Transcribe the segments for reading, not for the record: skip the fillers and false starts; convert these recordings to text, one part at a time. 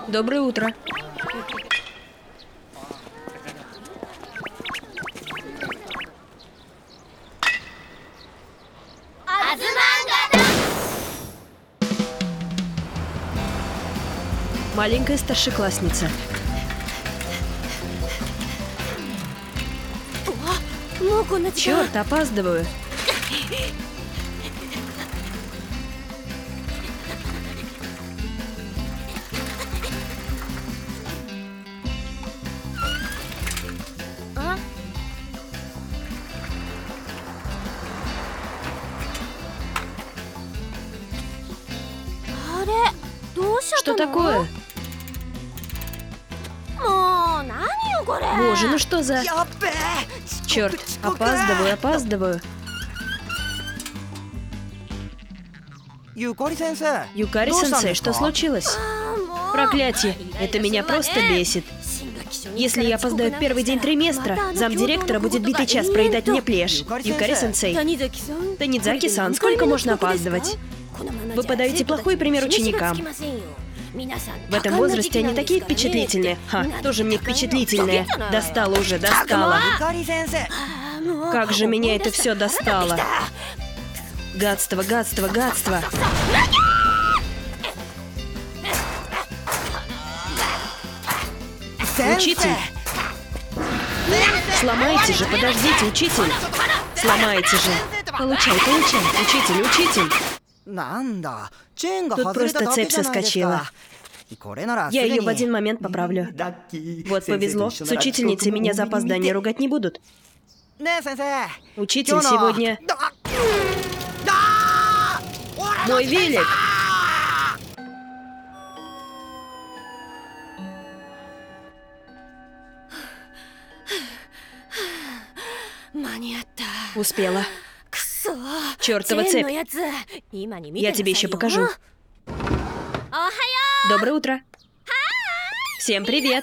Доброе утро. Маленькая старшеклассница. Черт, опаздываю. Что такое? Боже, ну что за... Черт, опаздываю. Юкари-сенсей, что случилось? Проклятие, это меня просто бесит. Если я опоздаю в первый день триместра, замдиректора будет битый час проедать мне плешь. Юкари-сенсей. Танидзаки-сан, сколько можно опаздывать? Вы подаете плохой пример ученикам. В этом возрасте они такие впечатлительные. Ха, тоже мне впечатлительные. Достало уже, достало. Как же меня это все достало. Гадство. Учитель! Сломайте же, подождите, учитель! Сломайте же! Получай, учитель! Тут просто цепь соскочила. Я ее в один момент поправлю. Вот повезло, с учительницей меня за опоздание ругать не будут. Учитель, сегодня... Мой велик! Успела. Чёртова цепь. Я тебе еще покажу. Доброе утро. Всем привет.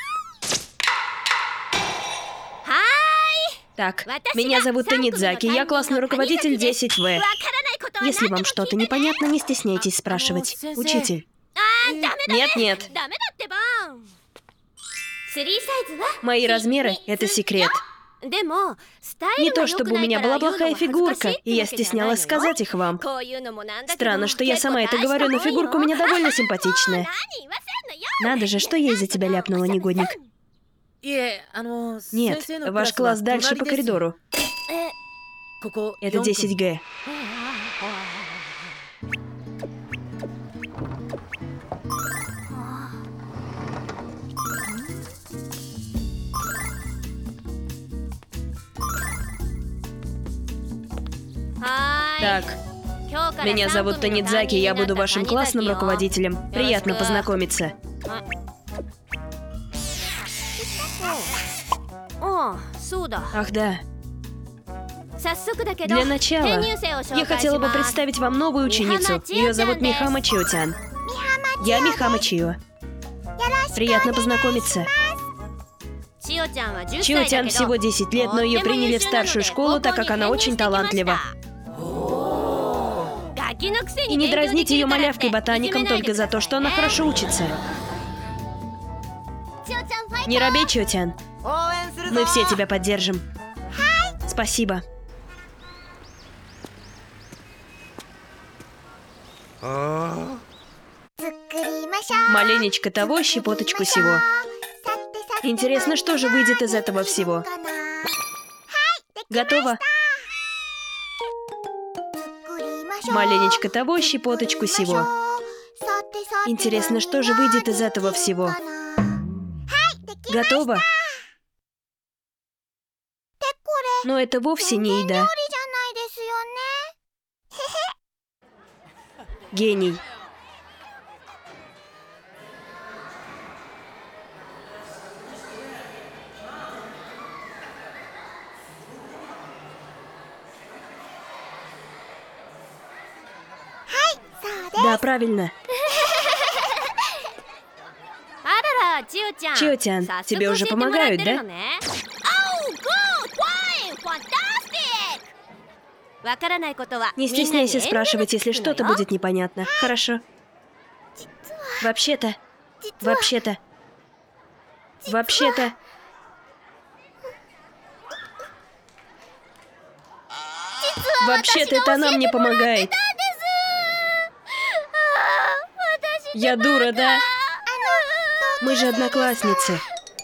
Так, меня зовут Танидзаки, я классный руководитель 10В. Если вам что-то непонятно, не стесняйтесь спрашивать. Учитель. Нет. Мои размеры — это секрет. Не то чтобы у меня была плохая фигурка, и я стеснялась сказать их вам. Странно, что я сама это говорю, но фигурка у меня довольно симпатичная. Надо же, что я из-за тебя ляпнула, негодник. Нет, ваш класс дальше по коридору. Это 10Г. Так, меня зовут Танидзаки, я буду вашим классным руководителем. Приятно познакомиться. Ах да. Для начала, я хотела бы представить вам новую ученицу. Ее зовут Михама Чио-тян. Я Михама Чио. Приятно познакомиться. Чио-тян всего 10 лет, но ее приняли в старшую школу, так как она очень талантлива. И не дразните ее малявкой-ботаником только за то, что она хорошо учится. Не робей, Чио-тян. Мы все тебя поддержим. Спасибо. Маленечко того, щепоточку сего. Интересно, что же выйдет из этого всего? Готово? Маленечко того, щепоточку сего. Интересно, что же выйдет из этого всего? Готово? Но это вовсе не еда. Гений. Да, правильно. Чио-тян, тебе уже помогают, да? Не стесняйся спрашивать, если что-то будет непонятно. Хорошо. Вообще-то, Вообще-то... Вообще-то это она мне помогает. Я дура, да? Мы же одноклассницы.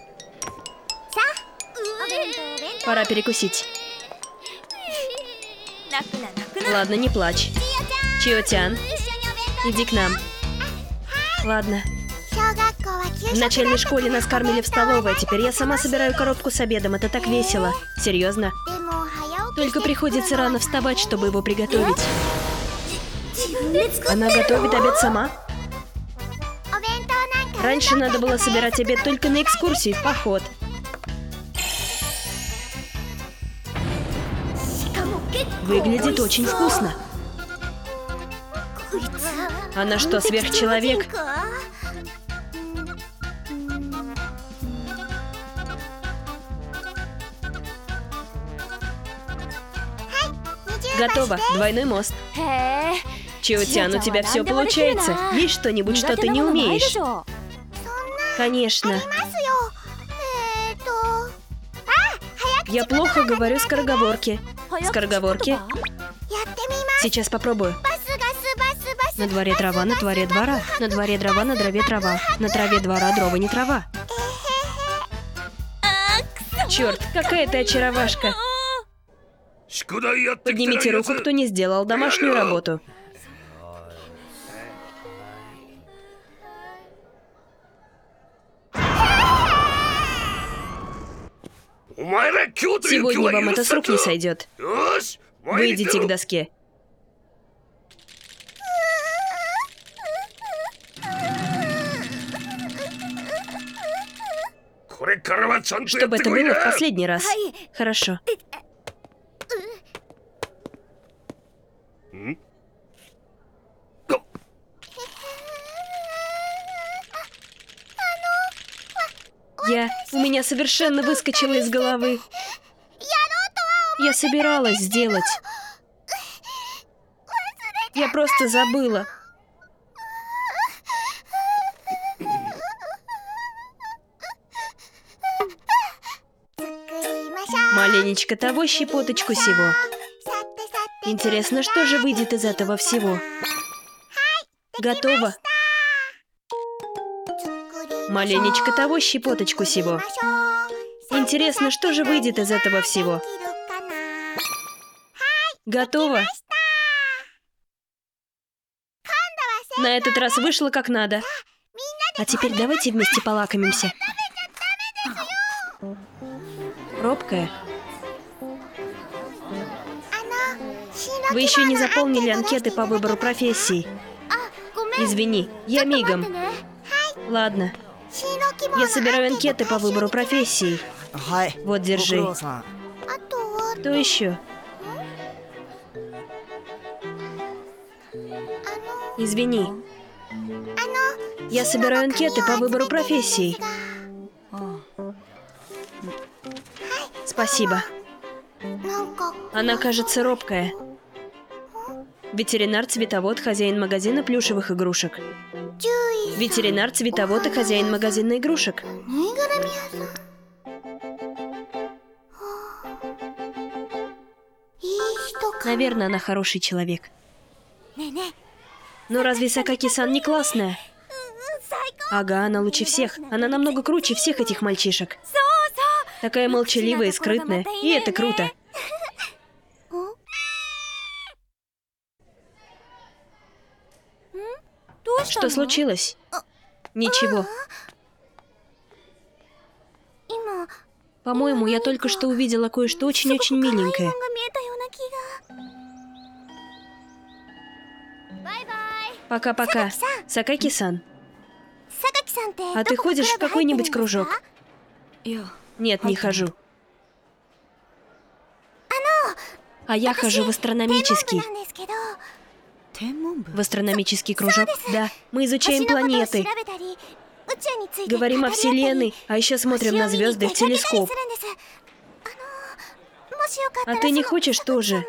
Пора перекусить. Ладно, не плачь. Чио-тян, иди к нам. Ладно. В начальной школе нас кормили в столовой, а теперь я сама собираю коробку с обедом. Это так весело. Серьезно. Только приходится рано вставать, чтобы его приготовить. Она готовит обед сама? Раньше надо было собирать обед только на экскурсии, в поход. Выглядит очень вкусно. Она что, сверхчеловек? Готово. Двойной мост. Чио-тян, у тебя все получается. Есть что-нибудь, что ты не умеешь? Конечно. Я плохо говорю скороговорки. Скороговорки? Сейчас попробую. На дворе трава, на дворе двора. На дворе дрова, на дрове трава. На траве двора, дрова не трава. Черт, какая ты очаровашка. Поднимите руку, кто не сделал домашнюю работу. Сегодня вам это с рук не сойдет. Выйдите к доске. Чтобы это было в последний раз. Хорошо. У меня совершенно выскочило из головы. Я собиралась сделать. Я просто забыла. Маленечко того, щепоточку сего. Интересно, что же выйдет из этого всего? Готово. Маленечко того, щепоточку сего. Интересно, что же выйдет из этого всего? Готово. На этот раз вышло как надо. А теперь давайте вместе полакомимся. Робкая. Вы еще не заполнили анкеты по выбору профессий. Извини, я мигом. Ладно. Я собираю анкеты по выбору профессий. Вот, держи. Что еще? Извини. Я собираю анкеты по выбору профессий. Спасибо. Она, кажется, робкая. Ветеринар, цветовод, хозяин магазина плюшевых игрушек. Ветеринар, цветовод и хозяин магазина игрушек. Наверное, она хороший человек. Но разве Сакаки-сан не классная? Ага, она лучше всех. Она намного круче всех этих мальчишек. Такая молчаливая и скрытная. И это круто. Что случилось? Ничего. По-моему, я только что увидела кое-что очень-очень миленькое. Пока-пока. Сакаки-сан. А ты ходишь в какой-нибудь кружок? Нет, не хожу. А я хожу в астрономический. В астрономический кружок? Да. Мы изучаем планеты. Говорим о Вселенной, а еще смотрим на звезды в телескоп. А ты не хочешь тоже?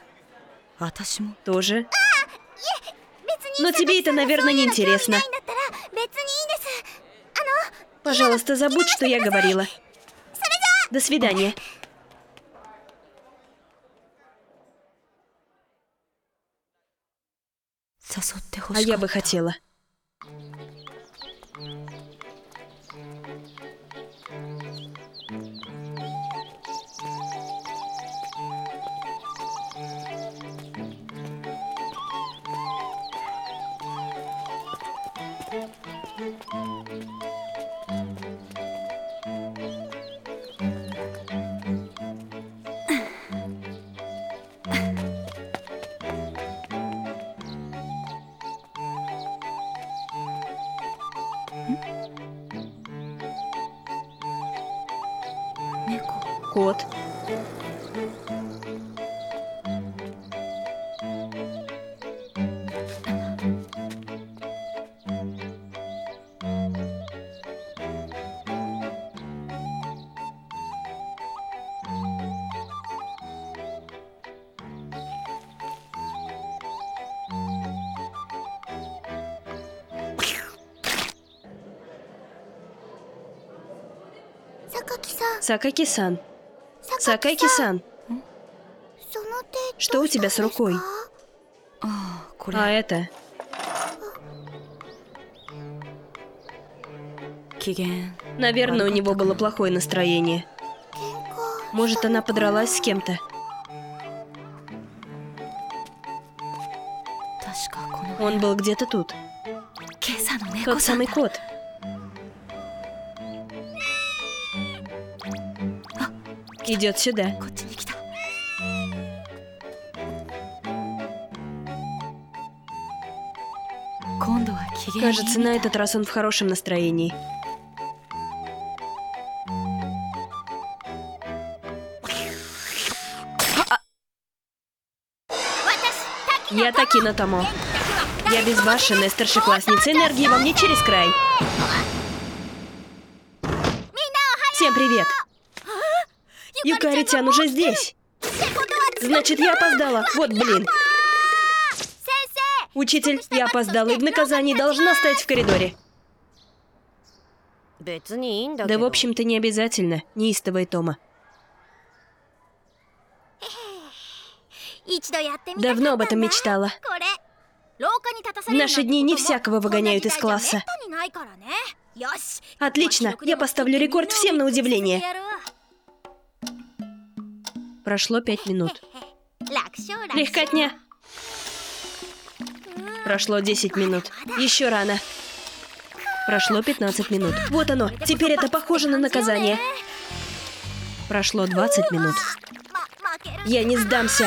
Тоже? Но тебе это, наверное, не интересно. Пожалуйста, забудь, что я говорила. До свидания. А я бы хотела. Кот. Сакаки-сан. Сакаки-сан. Что у тебя с рукой? А это? Наверное, у него было плохое настроение. Может, она подралась с кем-то? Он был где-то тут. Тот самый кот. Идет сюда. Кажется, на этот раз он в хорошем настроении. Я Такина Томо. Я безбашенная старшеклассница. Энергии во мне через край. Всем привет. Юкари-тян уже здесь. Значит, я опоздала. Вот блин. Учитель, я опоздала и в наказании должна стоять в коридоре. Да, в общем-то, не обязательно. Неистовая Тома. Давно об этом мечтала. В наши дни не всякого выгоняют из класса. Отлично, я поставлю рекорд всем на удивление. Прошло 5 минут. Легкотня. Прошло 10 минут. Еще рано. Прошло 15 минут. Вот оно. Теперь это похоже на наказание. Прошло 20 минут. Я не сдамся.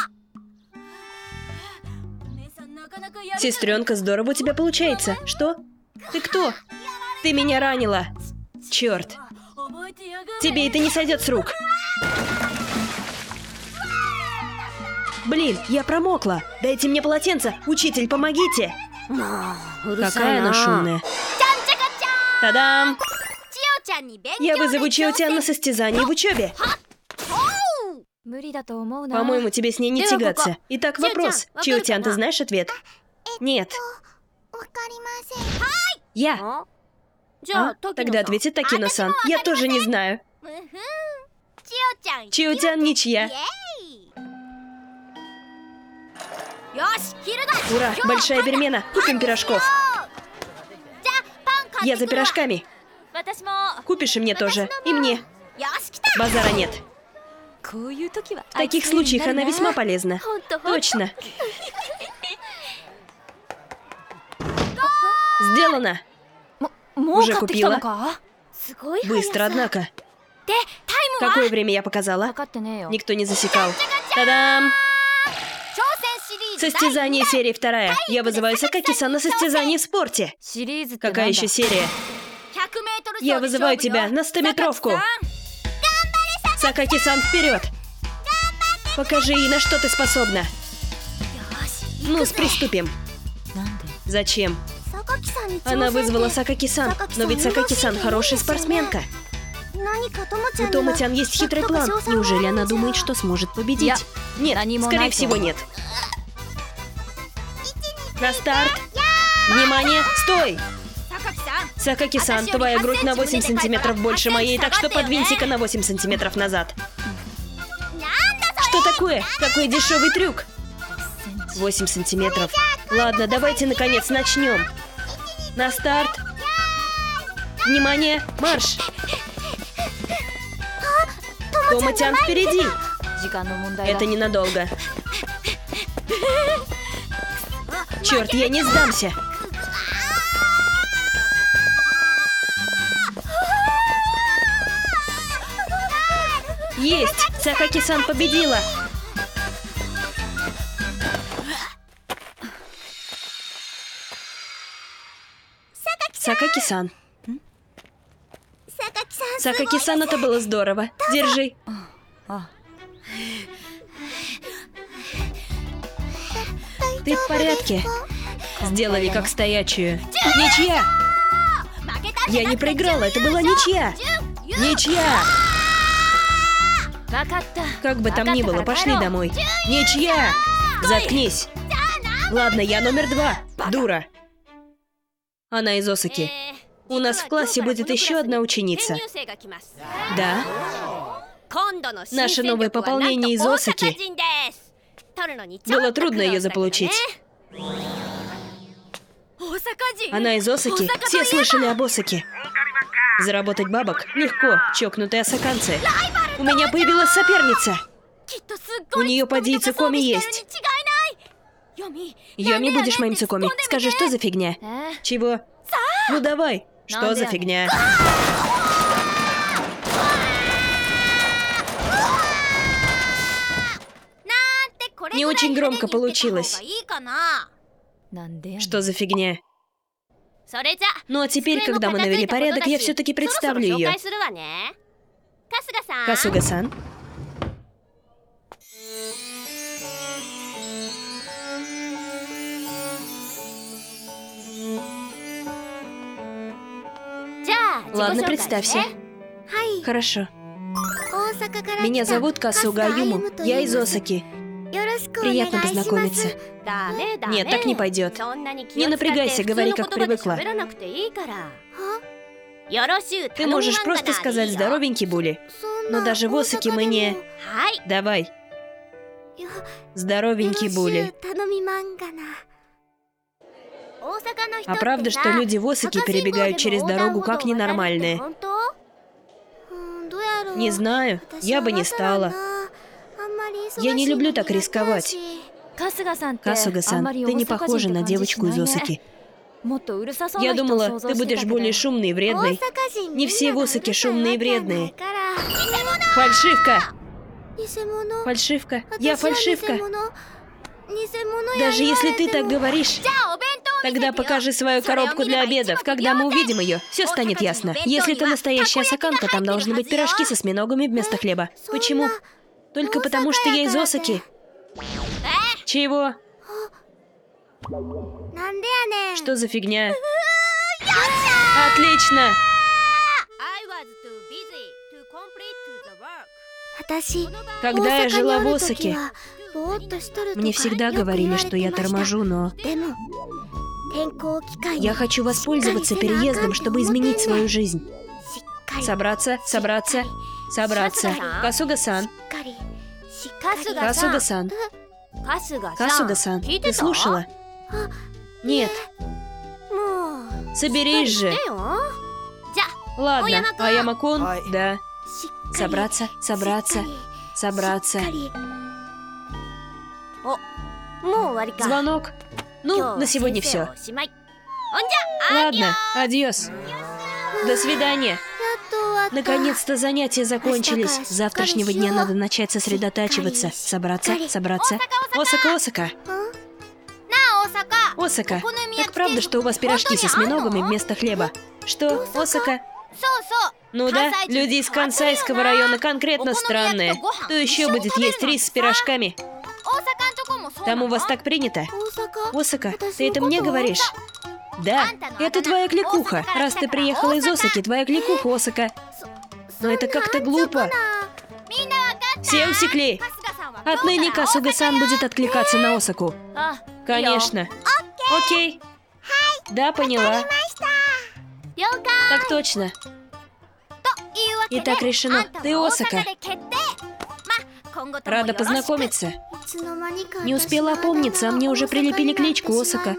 Сестренка, здорово у тебя получается. Что? Ты кто? Ты меня ранила. Черт. Тебе это не сойдет с рук. Блин, я промокла. Дайте мне полотенце. Учитель, помогите. Какая она шумная. Та-дам! Я вызову Чио-тян на состязание в учебе. По-моему, тебе с ней не тягаться. Итак, вопрос. Чио-тян, ты знаешь ответ? Нет. Я. А? Тогда ответит Такино-сан. Я тоже не знаю. Чио-тян ничья. Ура, большая перемена. Купим пирожков. Я за пирожками. Купишь и мне тоже. И мне. Базара нет. В таких случаях она весьма полезна. Точно. Сделано. Уже купила? Быстро, однако. Какое время я показала? Никто не засекал. Та-дам! Состязание серии 2. Я вызываю Сакаки-сан на состязание в спорте. Какая еще серия? Я вызываю тебя на 100-метровку. Сакаки-сан, вперед! Покажи ей, на что ты способна. Ну, приступим. Зачем? Она вызвала Сакаки-сан, но ведь Сакаки-сан хорошая спортсменка. У Томо-тян есть хитрый план. Неужели она думает, что сможет победить? Нет, скорее всего, нет. На старт! Внимание, стой! Сакаки-сан, твоя грудь на 8 сантиметров больше моей, так что подвинься-ка на 8 сантиметров назад. Что такое? Какой дешевый трюк? 8 сантиметров. Ладно, давайте наконец начнем. На старт. Внимание, марш! Тома-тян впереди! Это ненадолго. Черт, я не сдамся! Есть! Сакаки-сан победила! Сакаки-сан. Сакаки-сан, это было здорово. Держи. Ты в порядке? Сделали как стоячую. Ничья! Я не проиграла, это была ничья! Ничья! Как бы там ни было, пошли домой. Ничья! Заткнись! Ладно, я номер 2. Дура. Она из Осаки. У нас в классе будет еще одна ученица. Да? Наше новое пополнение из Осаки. Было трудно ее заполучить. Она из Осаки. Все слышали об Осаке. Заработать бабок легко, чокнутые осаканцы. У меня появилась соперница. У нее поди Цукоми есть. Йоми, будешь моим Цукоми. Скажи, что за фигня? Чего? Ну давай. Что за фигня? Не очень громко получилось. Что за фигня? Ну а теперь, когда мы навели порядок, я все-таки представлю ее. Касуга-сан. Ладно, представься. Хорошо. Меня зовут Касуга Аюму. Я из Осаки. Приятно познакомиться. Нет, так не пойдет. Не напрягайся, говори, как привыкла. Ты можешь просто сказать «здоровенький Були». Но даже в Осаке мы не... Давай. Здоровенький Були. А правда, что люди в Осаке перебегают через дорогу как ненормальные? Не знаю, я бы не стала. Я не люблю так рисковать. Касуга-сан, ты не похожа на девочку из Осаки. Я думала, ты будешь более шумной и вредной. Не все в Осаке шумные и вредные. Фальшивка! Фальшивка? Я фальшивка? Даже если ты так говоришь, тогда покажи свою коробку для обедов. Когда мы увидим ее, все станет ясно. Если ты настоящая осаканка, там должны быть пирожки со осьминогами вместо хлеба. Почему? Только потому, что я из Осаки. Чего? Что за фигня? Отлично! Когда я жила в Осаке, мне всегда говорили, что я торможу, но... Я хочу воспользоваться переездом, чтобы изменить свою жизнь. Собраться, собраться, собраться. Касуга-сан. Касуга-сан. Касуга-сан, ты слушала? Нет. Соберись же. Ладно, Аяма-кун, да. Собраться, собраться, собраться. Звонок. Ну, на сегодня все. Ладно, адьос. До свидания. Наконец-то занятия закончились. С завтрашнего дня надо начать сосредотачиваться. Собраться, собраться. Осака, Осака. Осака, так правда, что у вас пирожки с осьминогами вместо хлеба? Что, Осака? Ну да, люди из Кансайского района конкретно странные. Кто еще будет есть рис с пирожками? Там у вас так принято? Осака, ты это мне говоришь? Да, это твоя кликуха. Раз ты приехала из Осаки, твоя кликуха, Осака. Но это как-то глупо. Все усекли. Отныне Касуга-сан будет откликаться на Осаку. Конечно. Окей. Да, поняла. Так точно. Итак, решено. Ты Осака. Рада познакомиться. Не успела опомниться, а мне уже прилепили кличку Осака.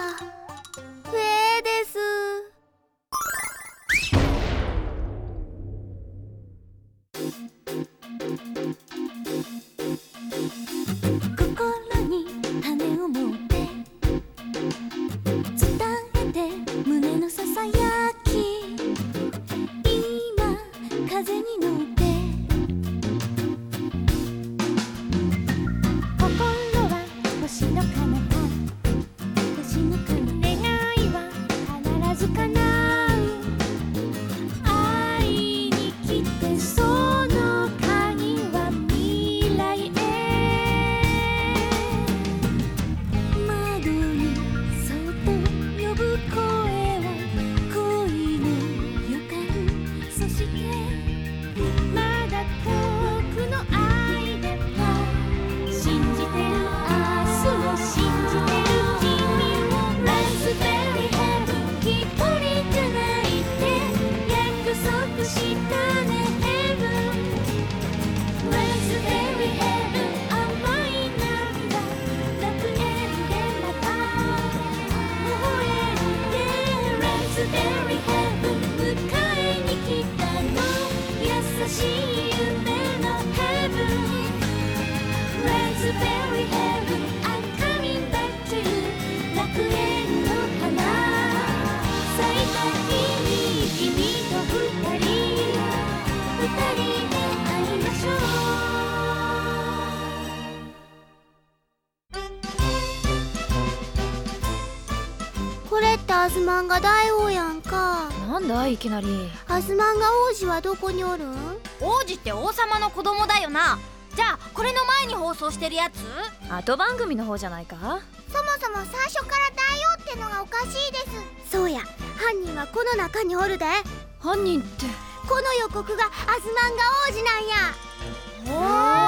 アズマンガ大王やんか。 なんだいきなり。 アズマンガ王子はどこにおるん？ 王子って王様の子供だよな。じゃあこれの前に放送してるやつ？ 後番組の方じゃないか。 そもそも最初から大王ってのがおかしいです。そうや、犯人はこの中におるで。 犯人ってこの予告がアズマンガ王子なんや。